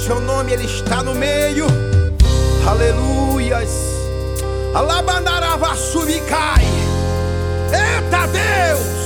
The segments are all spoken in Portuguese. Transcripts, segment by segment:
seu nome, Ele está no meio. Aleluias. Alabandarava subicai. Eita Deus!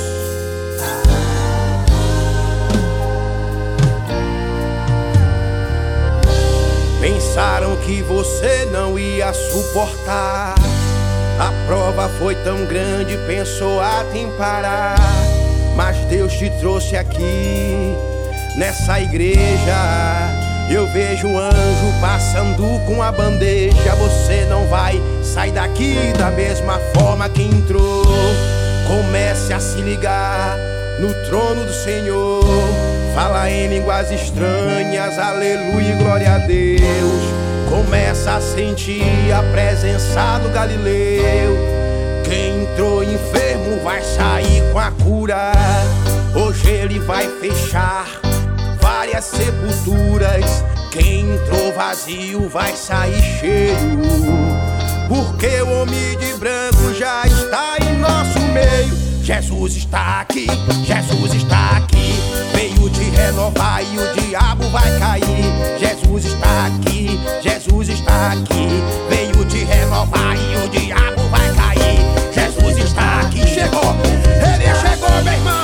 Pensaram que você não ia suportar. A prova foi tão grande, pensou até em parar. Mas Deus te trouxe aqui, nessa igreja. Eu vejo um anjo passando com a bandeja. Você não vai sair daqui da mesma forma que entrou. Comece a se ligar no trono do Senhor. Fala em línguas estranhas, aleluia, glória a Deus. Começa a sentir a presença do Galileu. Quem entrou enfermo vai sair com a cura. Hoje ele vai fechar várias sepulturas. Quem entrou vazio vai sair cheio. Porque o homem de branco já está em nosso meio. Jesus está aqui, Jesus está aqui. Veio te renovar e o diabo vai cair. Jesus está aqui, Jesus está aqui. Veio te renovar e o diabo vai cair. Jesus está aqui, chegou, ele chegou, meu irmão.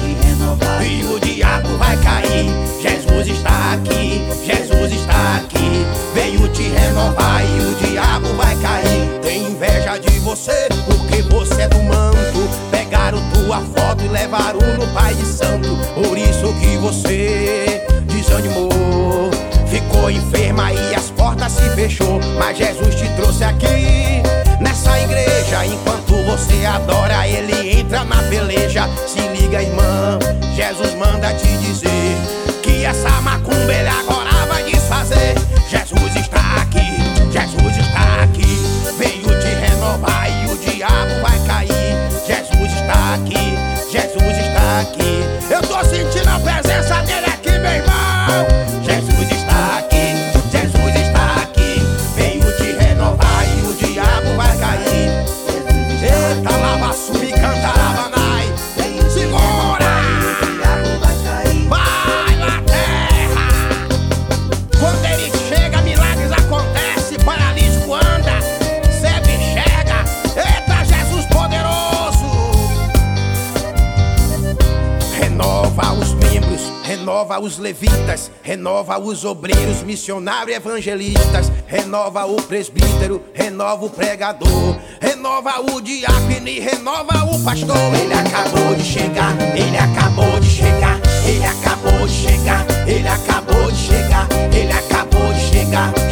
E o diabo vai cair. Jesus está aqui, Jesus está aqui. Veio te renovar e o diabo vai cair. Tem inveja de você porque você é do manto. Pegaram tua foto e levaram no Pai de Santo. Por isso que você desanimou, ficou enferma e as portas se fechou. Mas Jesus te trouxe aqui, nessa igreja. Enquanto você adora, Ele entra na peleja. Se liga, irmã, Jesus manda te dizer que essa macumba Ele agora vai desfazer. Jesus está aqui, Jesus está aqui. Veio te renovar e o diabo vai cair. Jesus está aqui, Jesus está aqui. Eu tô sentindo a presença dele aqui, meu irmão. Jesus está aqui, Jesus está aqui. Veio te renovar e o diabo vai cair. Eita, lava, sumi, canta, lava, nai. Segura! Vai na terra! Quando ele chega, milagres acontecem. Paralítico anda, cego enxerga. Eita, Jesus poderoso! Renova os membros, renova os levitas, renova os obreiros, missionários, evangelistas. Renova o presbítero, renova o pregador, renova o diácono e renova o pastor. Ele acabou de chegar, ele acabou de chegar, ele acabou de chegar, ele acabou de chegar, ele acabou de chegar.